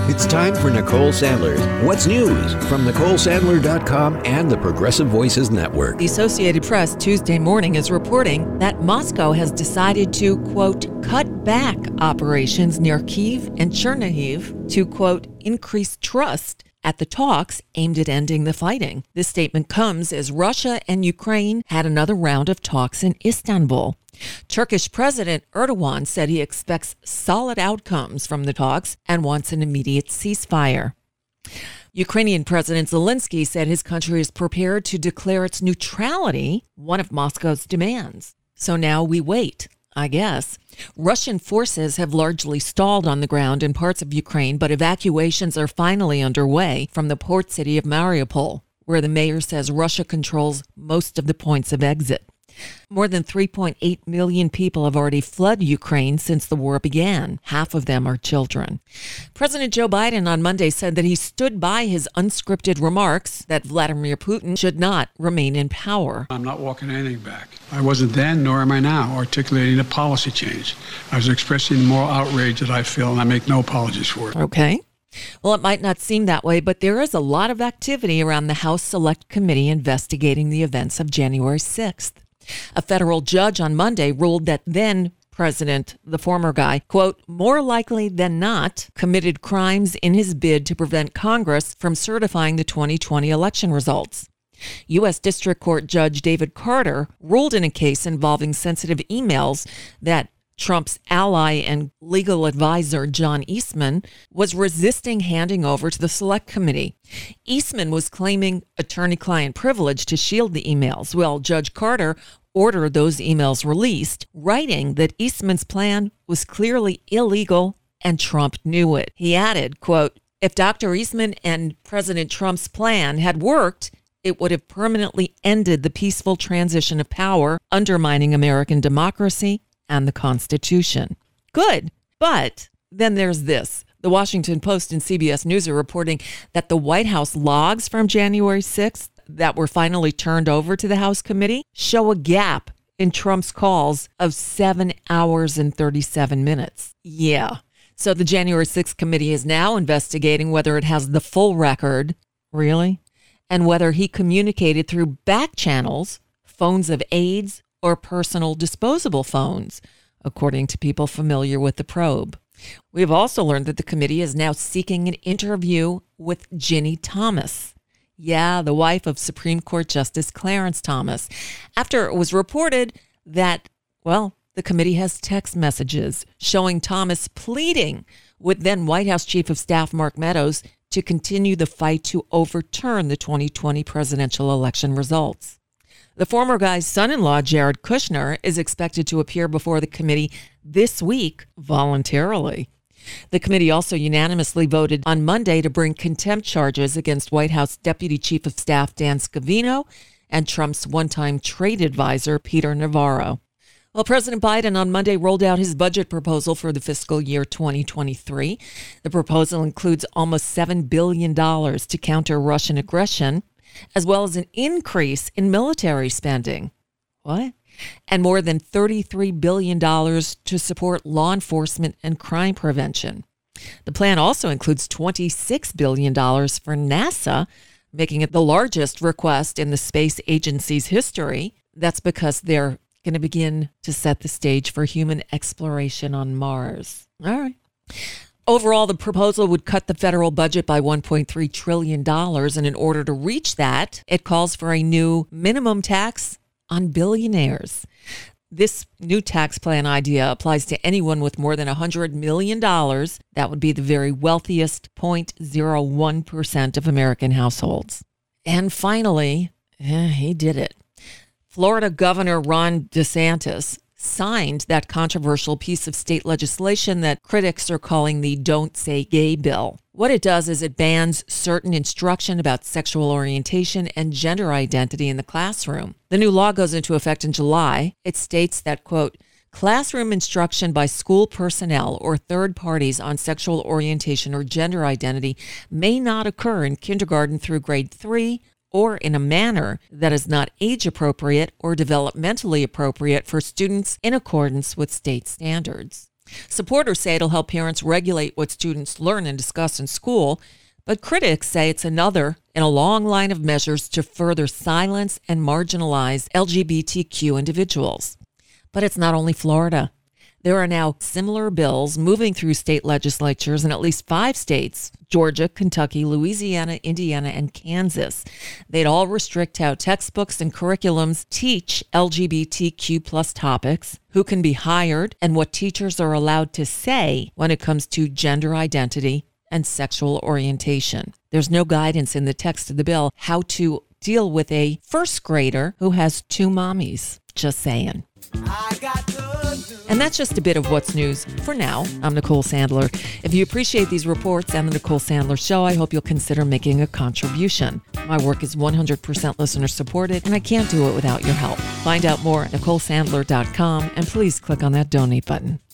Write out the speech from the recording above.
It's time for Nicole Sandler's What's News from NicoleSandler.com and the Progressive Voices Network. The Associated Press Tuesday morning is reporting that Moscow has decided to, quote, cut back operations near Kyiv and Chernihiv to, quote, increase trust at the talks aimed at ending the fighting. This statement comes as Russia and Ukraine had another round of talks in Istanbul. Turkish President Erdogan said he expects solid outcomes from the talks and wants an immediate ceasefire. Ukrainian President Zelensky said his country is prepared to declare its neutrality, one of Moscow's demands. So now we wait, I guess. Russian forces have largely stalled on the ground in parts of Ukraine, but evacuations are finally underway from the port city of Mariupol, where the mayor says Russia controls most of the points of exit. More than 3.8 million people have already fled Ukraine since the war began. Half of them are children. President Joe Biden on Monday said that he stood by his unscripted remarks that Vladimir Putin should not remain in power. I'm not walking anything back. I wasn't then, nor am I now, articulating a policy change. I was expressing the moral outrage that I feel, and I make no apologies for it. Okay. Well, it might not seem that way, but there is a lot of activity around the House Select Committee investigating the events of January 6th. A federal judge on Monday ruled that then President, the former guy, quote, more likely than not, committed crimes in his bid to prevent Congress from certifying the 2020 election results. U.S. District Court Judge David Carter ruled in a case involving sensitive emails that Trump's ally and legal advisor, John Eastman, was resisting handing over to the Select Committee. Eastman was claiming attorney-client privilege to shield the emails. Well, Judge Carter ordered those emails released, writing that Eastman's plan was clearly illegal and Trump knew it. He added, quote, if Dr. Eastman and President Trump's plan had worked, it would have permanently ended the peaceful transition of power, undermining American democracy and the Constitution. Good. But then there's this. The Washington Post and CBS News are reporting that the White House logs from January 6th that were finally turned over to the House committee show a gap in Trump's calls of 7 hours and 37 minutes. Yeah. So the January 6th committee is now investigating whether it has the full record, really, and whether he communicated through back channels, phones of aides, or personal disposable phones, according to people familiar with the probe. We've also learned that the committee is now seeking an interview with Ginny Thomas. Yeah, the wife of Supreme Court Justice Clarence Thomas, after it was reported that, well, the committee has text messages showing Thomas pleading with then White House Chief of Staff Mark Meadows to continue the fight to overturn the 2020 presidential election results. The former guy's son-in-law, Jared Kushner, is expected to appear before the committee this week voluntarily. The committee also unanimously voted on Monday to bring contempt charges against White House Deputy Chief of Staff Dan Scavino and Trump's one-time trade advisor, Peter Navarro. Well, President Biden on Monday rolled out his budget proposal for the fiscal year 2023. The proposal includes almost $7 billion to counter Russian aggression, as well as an increase in military spending. What? And more than $33 billion to support law enforcement and crime prevention. The plan also includes $26 billion for NASA, making it the largest request in the space agency's history. That's because they're going to begin to set the stage for human exploration on Mars. All right. Overall, the proposal would cut the federal budget by $1.3 trillion. And in order to reach that, it calls for a new minimum tax on billionaires. This new tax plan idea applies to anyone with more than $100 million. That would be the very wealthiest 0.01% of American households. And finally, he did it. Florida Governor Ron DeSantis signed that controversial piece of state legislation that critics are calling the Don't Say Gay bill. What it does is it bans certain instruction about sexual orientation and gender identity in the classroom. The new law goes into effect in July. It states that, quote, classroom instruction by school personnel or third parties on sexual orientation or gender identity may not occur in kindergarten through grade 3 or in a manner that is not age appropriate or developmentally appropriate for students in accordance with state standards. Supporters say it'll help parents regulate what students learn and discuss in school, but critics say it's another in a long line of measures to further silence and marginalize LGBTQ individuals. But it's not only Florida. There are now similar bills moving through state legislatures in at least 5 states: Georgia, Kentucky, Louisiana, Indiana, and Kansas. They'd all restrict how textbooks and curriculums teach LGBTQ plus topics, who can be hired, and what teachers are allowed to say when it comes to gender identity and sexual orientation. There's no guidance in the text of the bill how to deal with a first grader who has 2 mommies. Just saying. And that's just a bit of what's news for now. I'm Nicole Sandler. If you appreciate these reports and the Nicole Sandler Show, I hope you'll consider making a contribution. My work is 100% listener supported, and I can't do it without your help. Find out more at NicoleSandler.com, and please click on that donate button.